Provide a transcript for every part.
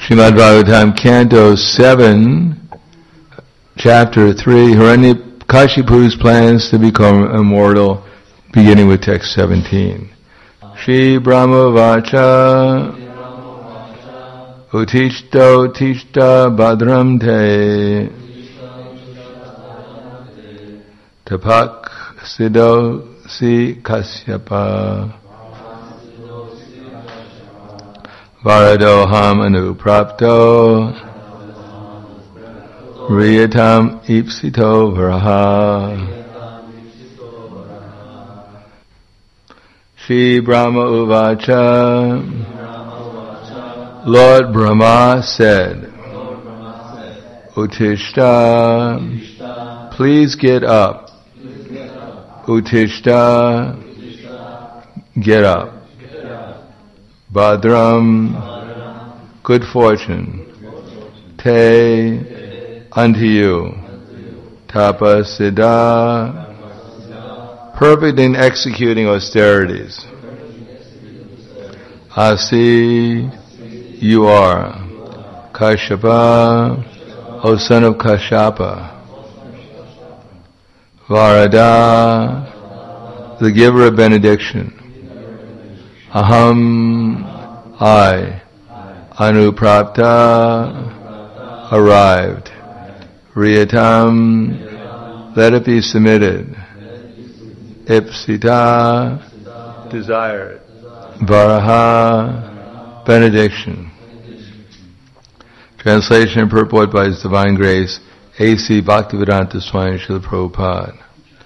Srimad Bhagavatam, Canto 7, Chapter 3, Hiranyakashipu's plans to become immortal, beginning with text 17. Shri Brahma Vacha Utishta Badram Te Tapak Siddho Si Kasyapa Varadoham Anuprapto Riyatam Ipsito Varaha Shri Brahma Uvacha Lord Brahma said, Utishta, please get up. Utishta, get up. Badram, good fortune. Te, unto you. Tapasiddha, perfect in executing austerities. Asi, you are. Kashyapa, O son of Kashyapa. Varada, the giver of benediction. Aham, I. Anuprapta, arrived. Riyatam, let it be submitted. Ipsita, desired. Varaha, benediction. Translation and purport by His Divine Grace, A.C. Bhaktivedanta Swami Srila Prabhupada.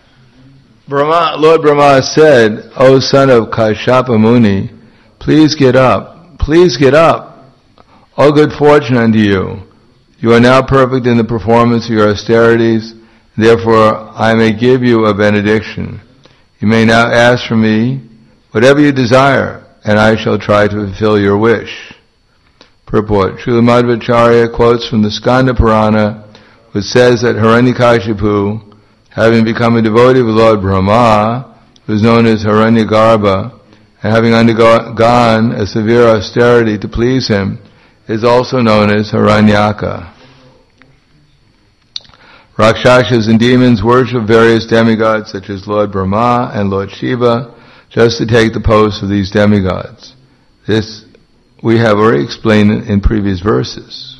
Lord Brahma said, O son of Kashyapa Muni, please get up. Please get up. All good fortune unto you. You are now perfect in the performance of your austerities. Therefore, I may give you a benediction. You may now ask from me whatever you desire, and I shall try to fulfill your wish. Purport. Srila Madhvacharya quotes from the Skanda Purana, which says that Hiranyakashipu, having become a devotee of Lord Brahma, who is known as Hiranyagarbha, and having undergone a severe austerity to please him, is also known as Hiranyaka. Rakshasas and demons worship various demigods such as Lord Brahma and Lord Shiva, just to take the post of these demigods. This we have already explained in previous verses.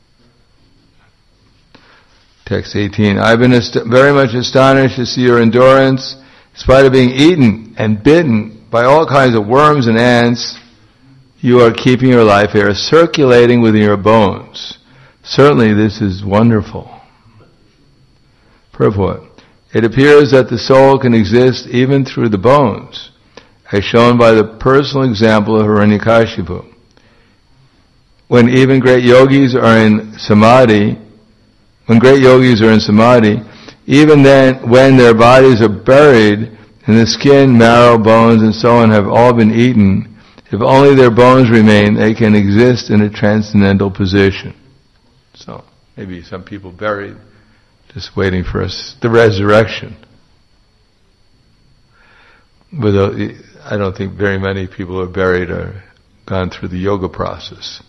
Text 18. I've been very much astonished to see your endurance. In spite of being eaten and bitten by all kinds of worms and ants, you are keeping your life air circulating within your bones. Certainly this is wonderful. Purport. It appears that the soul can exist even through the bones, as shown by the personal example of Hiranyakashipu. When even great yogis are in samadhi, even then, when their bodies are buried and the skin, marrow, bones, and so on have all been eaten, if only their bones remain, they can exist in a transcendental position. So, maybe some people buried, just waiting for the resurrection. But I don't think very many people who are buried are gone through the yoga process.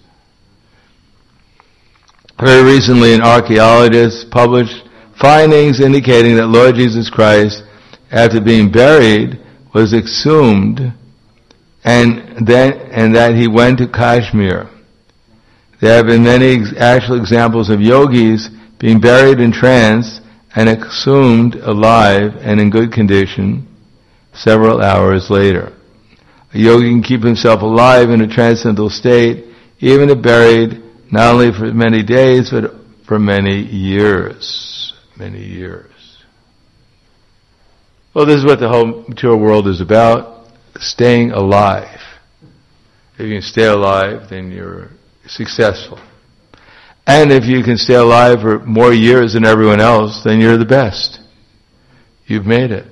Very recently, an archaeologist published findings indicating that Lord Jesus Christ, after being buried, was exhumed, and that he went to Kashmir. There have been many actual examples of yogis being buried in trance and exhumed alive and in good condition several hours later. A yogi can keep himself alive in a transcendental state, even if buried not only for many days, but for many years. Many years. Well, this is what the whole material world is about, staying alive. If you can stay alive, then you're successful. And if you can stay alive for more years than everyone else, then you're the best. You've made it.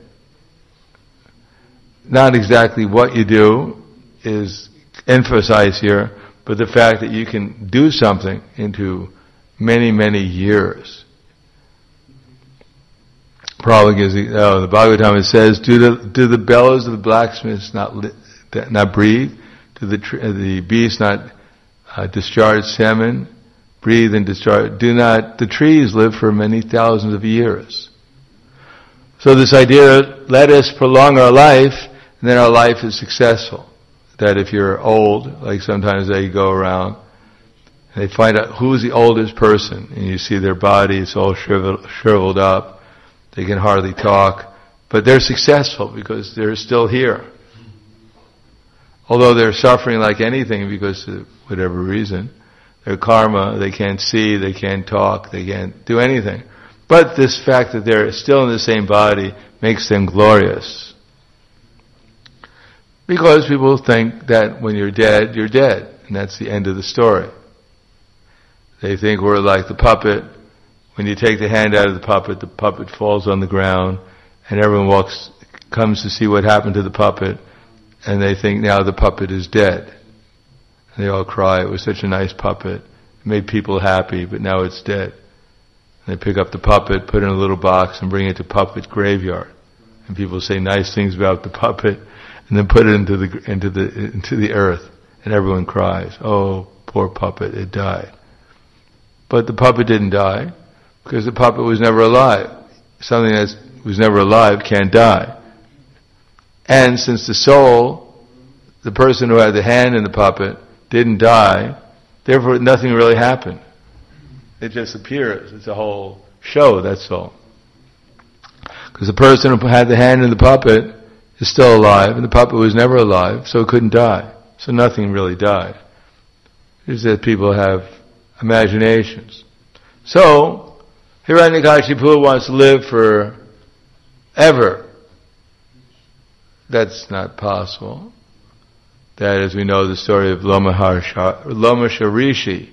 Not exactly what you do is emphasized here, but the fact that you can do something into many, many years. Prabhupada gives the Bhagavatam, it says, do the bellows of the blacksmiths not breathe? Do the beasts not discharge semen, breathe and discharge. The trees live for many thousands of years. So this idea, let us prolong our life, and then our life is successful. That if you're old, like sometimes they go around, and they find out who's the oldest person, and you see their body, it's all shriveled up, they can hardly talk, but they're successful because they're still here. Although they're suffering like anything because of whatever reason, their karma, they can't see, they can't talk, they can't do anything. But this fact that they're still in the same body makes them glorious. Because people think that when you're dead, and that's the end of the story. They think we're like the puppet. When you take the hand out of the puppet falls on the ground, and everyone comes to see what happened to the puppet, and they think now the puppet is dead. And they all cry, it was such a nice puppet, it made people happy, but now it's dead. And they pick up the puppet, put it in a little box, and bring it to puppet graveyard. And people say nice things about the puppet, and then put it into the earth, and everyone cries, oh, poor puppet, it died. But the puppet didn't die, because the puppet was never alive. Something that was never alive can't die. And since the soul, the person who had the hand in the puppet, didn't die, therefore nothing really happened. It just appears. It's a whole show, that's all. Because the person who had the hand in the puppet is still alive, and the puppet was never alive, so it couldn't die. So nothing really died. It's that people have imaginations. So, Hiranyakashipu wants to live forever. That's not possible. That, as we know, the story of Lomasharishi.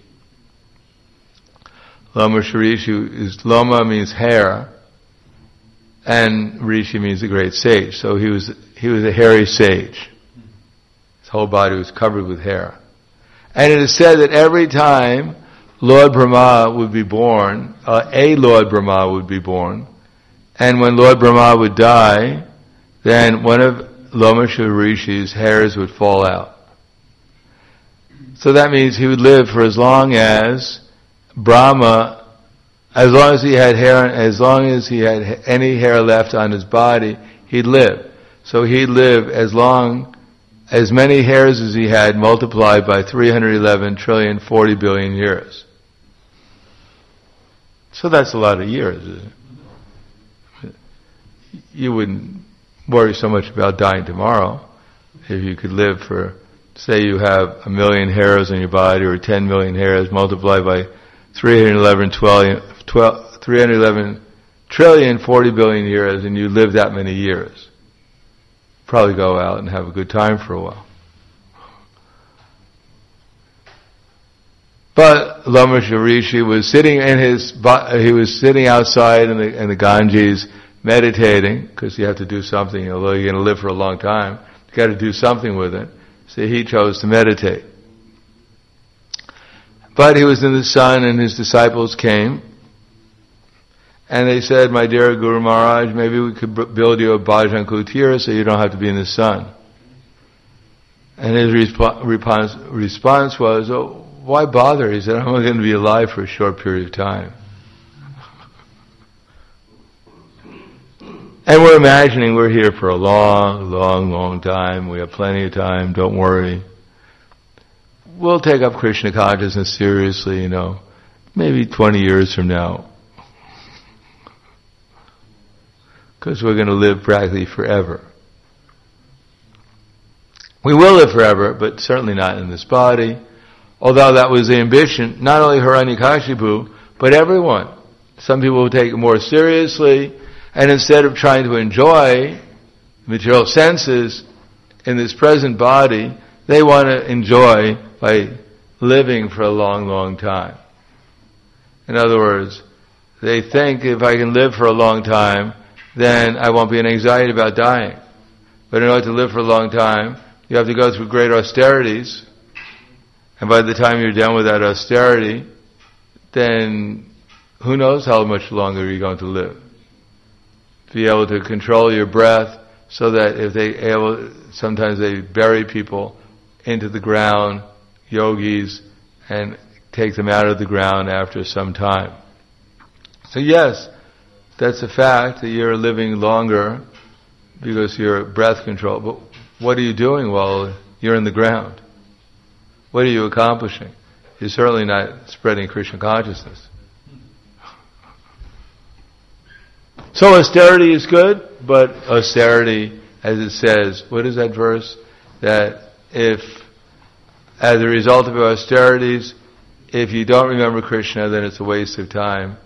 Loma means hair, and Rishi means a great sage. So he was a hairy sage. His whole body was covered with hair. And it is said that every time Lord Brahma would be born, a Lord Brahma would be born, and when Lord Brahma would die, then one of Lomasharishi's hairs would fall out. So that means he would live for as long as Brahma, as long as he had hair, as long as he had any hair left on his body, he'd live. So he'd live as many hairs as he had multiplied by 311,040 billion years. So that's a lot of years, isn't it? You wouldn't worry so much about dying tomorrow if you could live for, say you have 1 million hairs on your body or 10 million hairs multiplied by 311 trillion 40 billion years, and you live that many years. Probably go out and have a good time for a while. But Lomasarishi was sitting he was sitting outside in the Ganges meditating, because you have to do something, although you're going to live for a long time, you got to do something with it. So he chose to meditate. But he was in the sun, and his disciples came, and they said, my dear Guru Maharaj, maybe we could build you a bhajan kutir so you don't have to be in the sun. And his response was, oh, why bother? He said, I'm only going to be alive for a short period of time. And we're imagining we're here for a long time. We have plenty of time, don't worry. We'll take up Krishna consciousness seriously, maybe 20 years from now. Because we're going to live practically forever. We will live forever, but certainly not in this body. Although that was the ambition, not only Hiranyakashipu, but everyone. Some people will take it more seriously, and instead of trying to enjoy material senses in this present body, they want to enjoy by living for a long time. In other words, they think if I can live for a long time, then I won't be in anxiety about dying. But in order to live for a long time, you have to go through great austerities, and by the time you're done with that austerity, then who knows how much longer you're going to live. Be able to control your breath, so that sometimes they bury people into the ground, yogis, and take them out of the ground after some time. So yes, that's a fact that you're living longer because you're breath control. But what are you doing while you're in the ground? What are you accomplishing? You're certainly not spreading Krishna consciousness. So austerity is good, but austerity, as it says, what is that verse? That if, as a result of your austerities, if you don't remember Krishna, then it's a waste of time.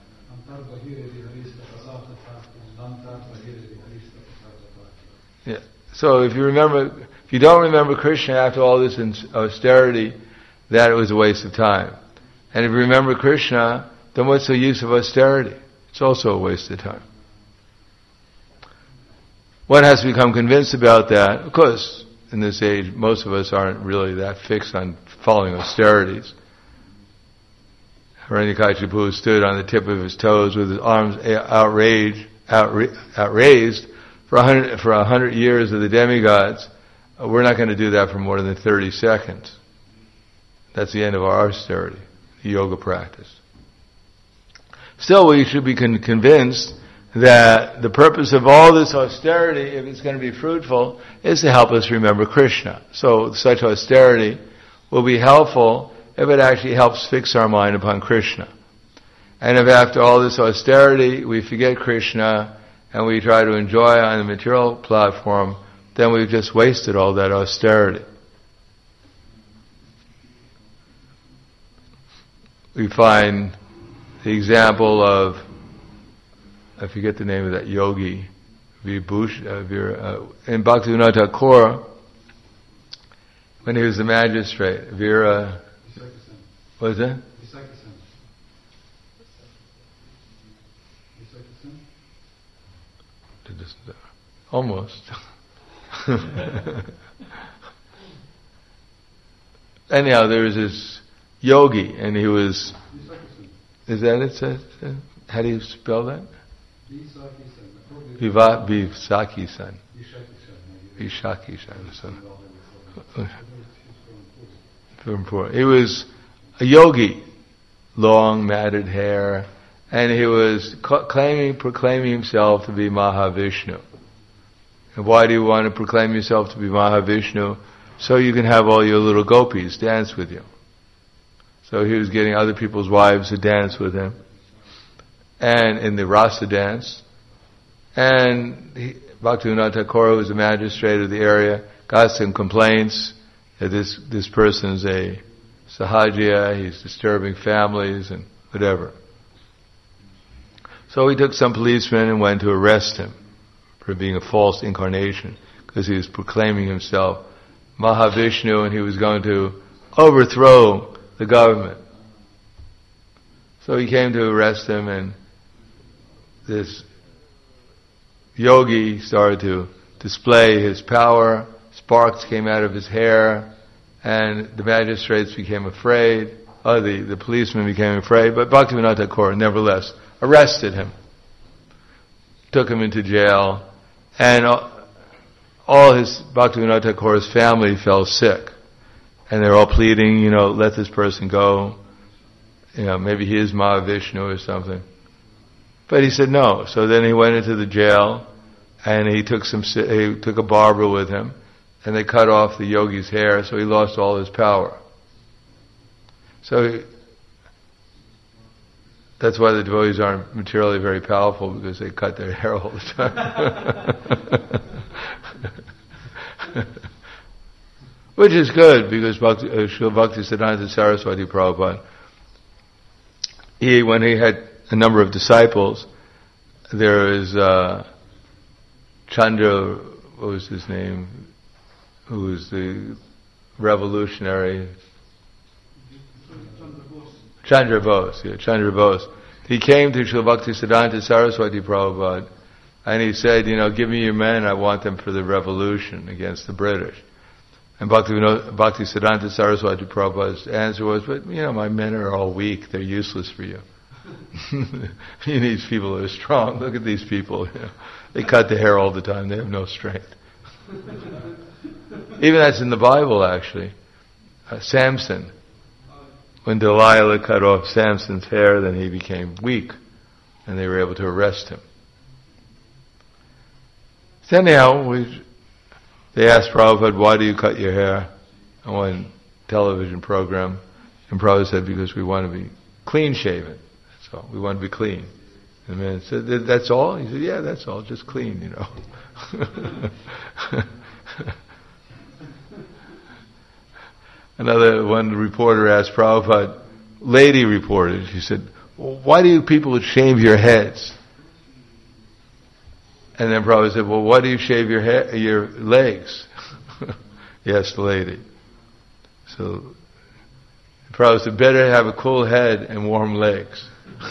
Yeah. So if you don't remember Krishna after all this austerity, that it was a waste of time. And if you remember Krishna, then what's the use of austerity? It's also a waste of time. One has to become convinced about that. Of course, in this age, most of us aren't really that fixed on following austerities. Hiranyakashipu stood on the tip of his toes with his arms outraised for 100 years of the demigods. We're not going to do that for more than 30 seconds. That's the end of our austerity, the yoga practice. Still, we should be convinced that the purpose of all this austerity, if it's going to be fruitful, is to help us remember Krishna. So such austerity will be helpful if it actually helps fix our mind upon Krishna. And if after all this austerity we forget Krishna and we try to enjoy on the material platform, then we've just wasted all that austerity. We find the example of, I forget the name of that yogi, in Bhaktivinoda Thakur, when he was the magistrate, what was that? Almost. Anyhow, there was this yogi, and he was, is that it? How do you spell that? Vishaki-san. Vishaki-san. He was a yogi, long matted hair, and he was proclaiming himself to be Mahavishnu. And why do you want to proclaim yourself to be Mahavishnu? So you can have all your little gopis dance with you. So he was getting other people's wives to dance with him, and in the rasa dance. And Bhaktivinoda Thakur, who was the magistrate of the area, got some complaints that this person is a sahajiya, he's disturbing families and whatever. So he took some policemen and went to arrest him for being a false incarnation, because he was proclaiming himself Mahavishnu and he was going to overthrow the government. So he came to arrest him, and this yogi started to display his power. Sparks came out of his hair, and the magistrates became afraid. The policemen became afraid, but Bhaktivinoda Thakur nevertheless arrested him, took him into jail, and all his Bhaktivinoda Thakur's family fell sick. And they're all pleading, let this person go. Maybe he is Mahavishnu or something. But he said no. So then he went into the jail, and he took a barber with him, and they cut off the yogi's hair, so he lost all his power. So that's why the devotees aren't materially very powerful, because they cut their hair all the time. Which is good, because Srila Bhaktisiddhanta Saraswati Prabhupada, when he had a number of disciples, there is Chandra, what was his name, who was the revolutionary, Chandra Bose. He came to Srila Bhaktisiddhanta Saraswati Prabhupada, and he said, give me your men, I want them for the revolution against the British. And Bhaktisiddhanta Saraswati Prabhupada's answer was, but my men are all weak, they're useless for you. You need people that are strong. Look at these people. They cut the hair all the time, they have no strength. Even that's in the Bible, actually. Samson. when Delilah cut off Samson's hair, then he became weak, and they were able to arrest him. So anyhow, they asked Prabhupada, why do you cut your hair on one television program? And Prabhupada said, because we want to be clean shaven. That's all. We want to be clean. And the man said, that's all? He said, yeah, that's all, just clean, you know. One reporter asked Prabhupada, lady reporter, she said, well, why do you people shave your heads? And then Prabhupada said, well, why do you shave your legs? He asked the lady. So Prabhupada said, better have a cool head and warm legs.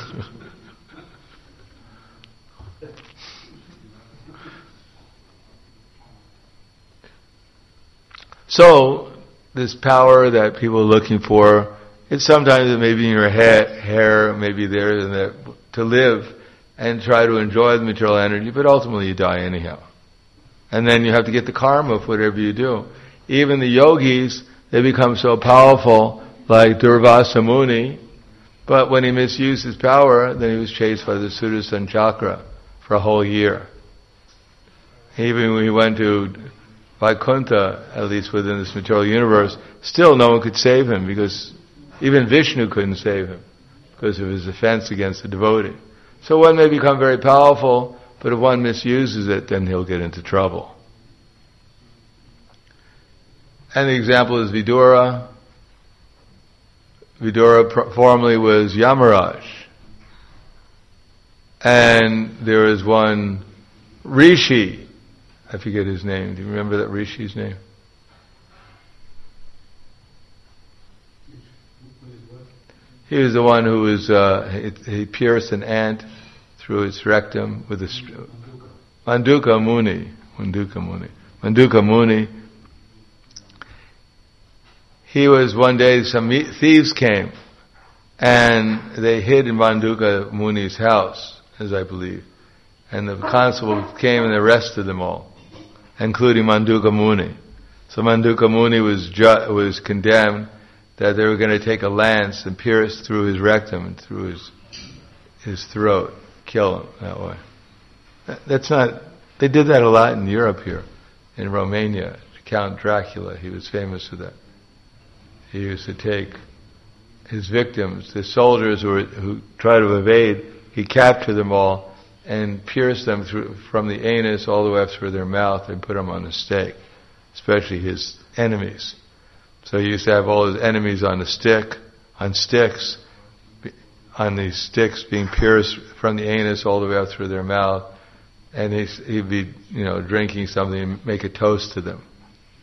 So, this power that people are looking for, it's sometimes maybe in your hair, maybe there and there, to live and try to enjoy the material energy, but ultimately you die anyhow. And then you have to get the karma for whatever you do. Even the yogis, they become so powerful, like Durvasa Muni, but when he misused his power, then he was chased by the Sudarshan Chakra for a whole year. Even when he went to Vaikuntha, at least within this material universe, still no one could save him, because even Vishnu couldn't save him because of his offense against the devotee. So one may become very powerful, but if one misuses it, then he'll get into trouble. And the example is Vidura. Vidura formerly was Yamaraj. And there is one Rishi, I forget his name. Do you remember that Rishi's name? He was the one who was, he pierced an ant through its rectum with a Manduka Muni. Manduka Muni. He was one day, some thieves came, and they hid in Manduka Muni's house, as I believe. And the constable came and arrested them all, including Manduka Muni. So Manduka Muni was condemned that they were going to take a lance and pierce through his rectum and through his throat, kill him that way. They did that a lot in Europe here, in Romania. Count Dracula, he was famous for that. He used to take his victims, the soldiers who tried to evade, he captured them all and pierced them from the anus all the way up through their mouth and put them on a stake, especially his enemies. So he used to have all his enemies on these sticks being pierced from the anus all the way up through their mouth, and he'd be, drinking something and make a toast to them.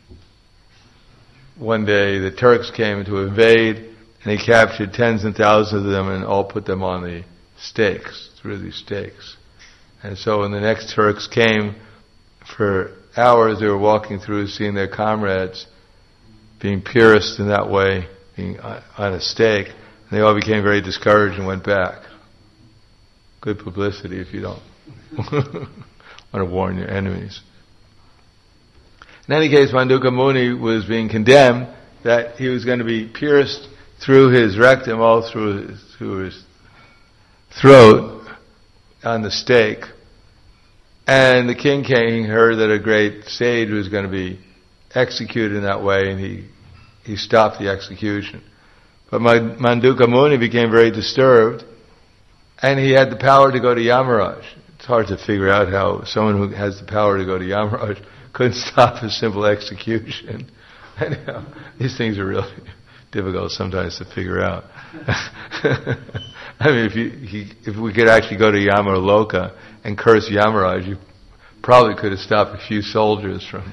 One day the Turks came to invade, and he captured tens and thousands of them and all put them on the stakes, through these stakes. And so when the next Turks came, for hours they were walking through, seeing their comrades being pierced in that way, being on a stake, and they all became very discouraged and went back. Good publicity if you don't want to warn your enemies. In any case, Manduka Muni was being condemned that he was going to be pierced through his rectum, all through his throat, on the stake. And the king heard that a great sage was going to be executed in that way, and he stopped the execution. But Manduka Muni became very disturbed, and he had the power to go to Yamaraj. It's hard to figure out how someone who has the power to go to Yamaraj couldn't stop a simple execution. Anyhow, these things are really difficult sometimes to figure out. I mean, if we could actually go to Yamaloka and curse Yamaraj, you probably could have stopped a few soldiers from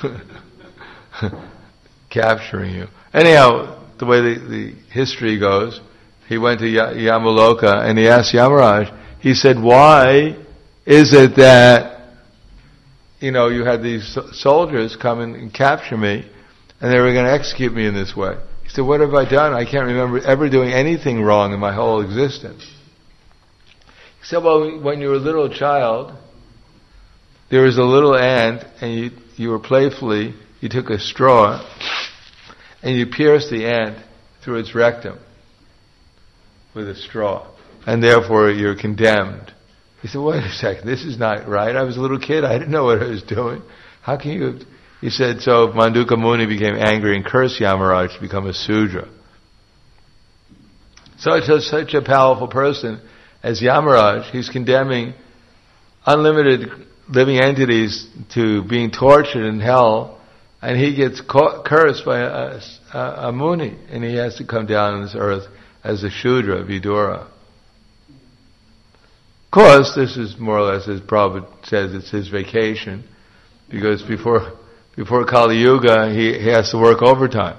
capturing you. Anyhow, the way the history goes, he went to Yamaloka and he asked Yamaraj, he said, why is it that you had these soldiers come and capture me, and they were going to execute me in this way? He said, what have I done? I can't remember ever doing anything wrong in my whole existence. He said, well, when you were a little child, there was a little ant, and you were you took a straw, and you pierced the ant through its rectum. with a straw, and therefore you're condemned. He said, wait a second, this is not right. I was a little kid, I didn't know what I was doing. How can you... He said, so Manduka Muni became angry and cursed Yamaraj to become a Sudra. So such a powerful person as Yamaraj, he's condemning unlimited living entities to being tortured in hell, and he gets cursed by a Muni, and he has to come down on this earth as a Shudra, Vidura. Of course, this is more or less, as Prabhupada says, it's his vacation, because before Kali Yuga, he has to work overtime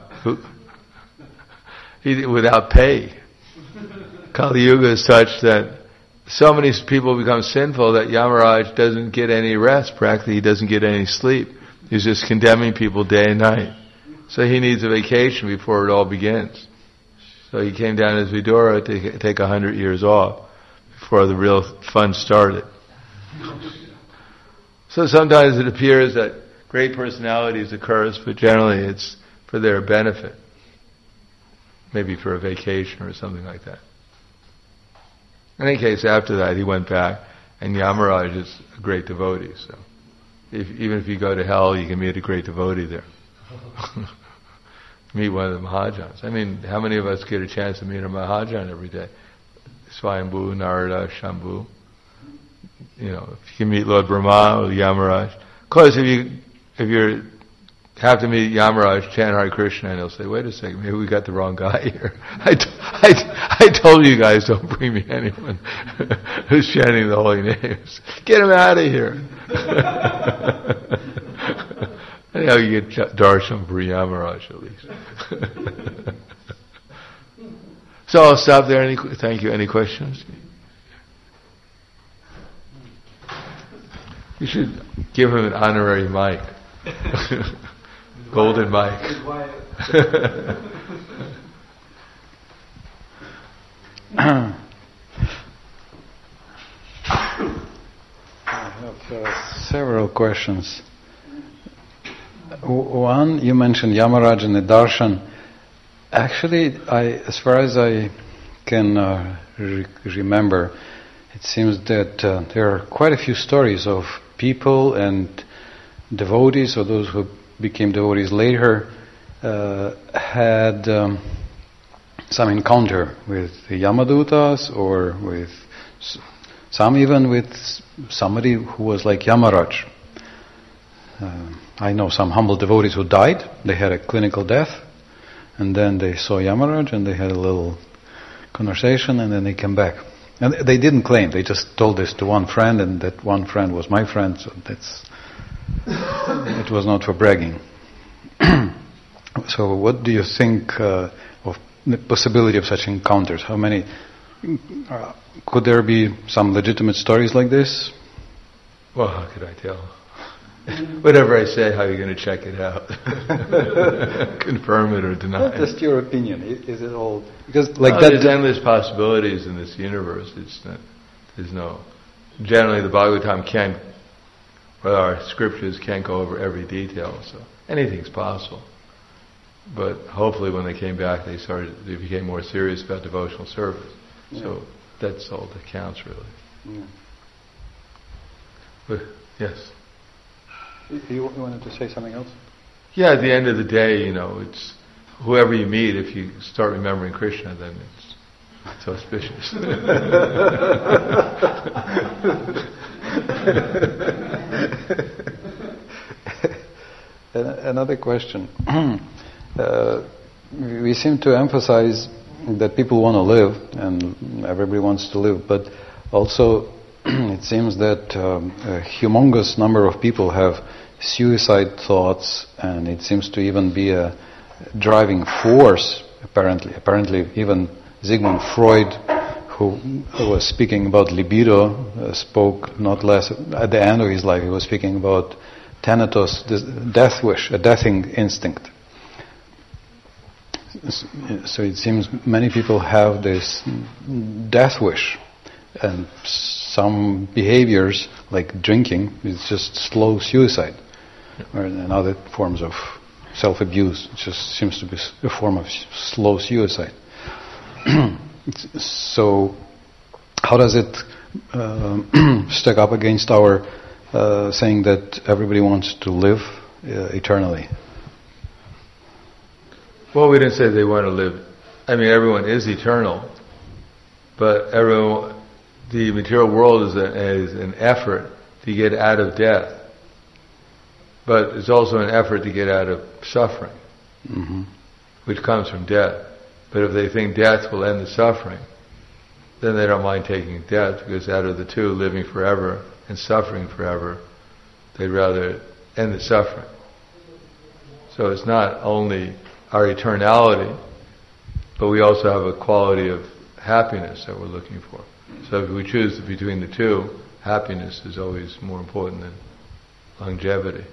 without pay. Kali Yuga is such that so many people become sinful that Yamaraj doesn't get any rest, practically he doesn't get any sleep. He's just condemning people day and night. So he needs a vacation before it all begins. So he came down as Vidura to take 100 years off before the real fun started. So sometimes it appears that great personalities occur, but generally it's for their benefit. Maybe for a vacation or something like that. In any case, after that he went back, and Yamaraj is a great devotee, so even if you go to hell, you can meet a great devotee there. Meet one of the Mahajans. I mean, how many of us get a chance to meet a Mahajan every day? Swayambhu, Narada, Shambhu. You know, if you can meet Lord Brahma or Yamaraj. Of course, if you have to meet Yamaraj, chant Hare Krishna, and he'll say, wait a second, maybe we got the wrong guy here. I told you guys, don't bring me anyone who's chanting the holy names. Get him out of here. Anyhow, you get darshan for Yamaraj at least. So I'll stop there. Thank you. Any questions? You should give him an honorary mic. Golden mic. I have several questions. One, you mentioned Yamaraj and the darshan. Actually, as far as I can remember, it seems that there are quite a few stories of people and devotees, or those who became devotees later, had some encounter with the Yamadutas, or with some even with somebody who was like Yamaraj. I know some humble devotees who died. They had a clinical death, and then they saw Yamaraj and they had a little conversation, and then they came back. And they didn't claim, they just told this to one friend, and that one friend was my friend, so it was not for bragging. So what do you think of the possibility of such encounters? How many, could there be some legitimate stories like this? Well, how could I tell? Whatever I say, how are you going to check it out? Confirm it or deny it? Just your opinion. Is it all... Because like that... There's endless possibilities in this universe. Generally the Bhagavatam can't, well, our scriptures can't go over every detail, so anything's possible. But hopefully when they came back, they became more serious about devotional service. Yeah. So that's all that counts, really. Yeah. But, yes? You wanted to say something else? Yeah, at the end of the day, it's whoever you meet, if you start remembering Krishna, then it's auspicious. Another question. We seem to emphasize that people want to live, and everybody wants to live, but also it seems that a humongous number of people have suicide thoughts, and it seems to even be a driving force, apparently. Apparently even Sigmund Freud, who was speaking about libido, spoke not less, at the end of his life, he was speaking about thanatos, this death wish, a deathing instinct. So it seems many people have this death wish, and some behaviors, like drinking, is just slow suicide, and other forms of self-abuse. It just seems to be a form of slow suicide. So, how does it stack up against our saying that everybody wants to live eternally? Well, we didn't say they want to live. I mean, everyone is eternal, but the material world is an effort to get out of death. But it's also an effort to get out of suffering, which comes from death. But if they think death will end the suffering, then they don't mind taking death, because out of the two, living forever and suffering forever, they'd rather end the suffering. So it's not only our eternality, but we also have a quality of happiness that we're looking for. So if we choose between the two, happiness is always more important than longevity.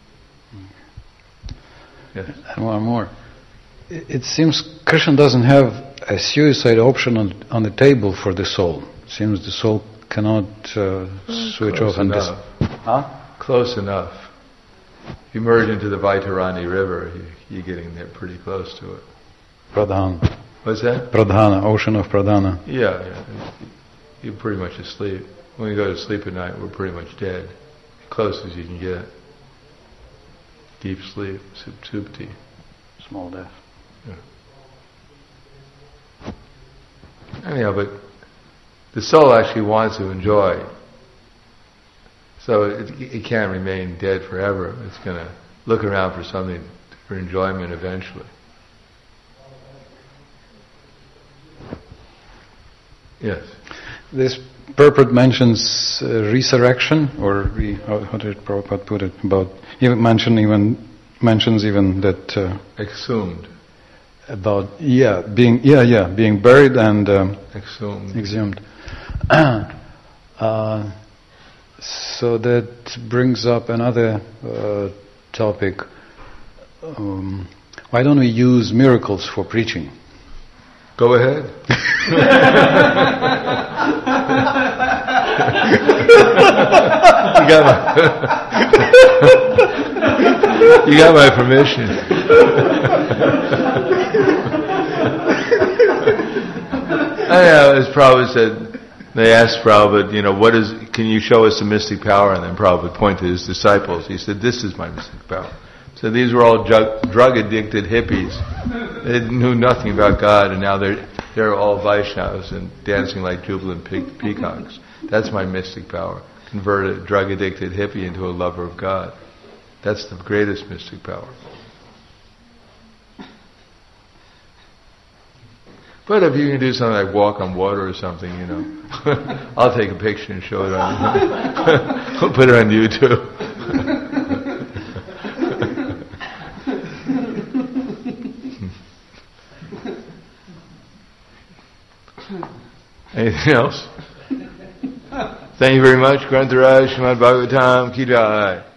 Yes. And one more. It seems Krishna doesn't have a suicide option on the table for the soul. It seems the soul cannot switch off and Close enough. If you merge into the Vaitarani river, you're getting there pretty close to it. Pradhana. What's that? Pradhana, ocean of Pradhana. Yeah. You're pretty much asleep. When we go to sleep at night, we're pretty much dead. Close as you can get. Deep sleep, supti. Small death. Yeah. Anyhow, but the soul actually wants to enjoy. So it can't remain dead forever. It's going to look around for something for enjoyment eventually. Yes. This purport mentions resurrection, or how did Prabhupada put it? About mentions even that exhumed. About being buried and exhumed. So that brings up another topic. Why don't we use miracles for preaching? Go ahead. You got my permission. As Prabhupada said, they asked Prabhupada, can you show us the mystic power? And then Prabhupada pointed to his disciples. He said, this is my mystic power. So these were all drug-addicted hippies. They knew nothing about God, and now they're all Vaishnavas and dancing like jubilant peacocks. That's my mystic power. Convert a drug-addicted hippie into a lover of God. That's the greatest mystic power. But if you can do something like walk on water or something, I'll take a picture and show it on. We'll put it on YouTube. Anything else? Thank you very much. Grantharaj Srimad Bhagavatam Ki Jai.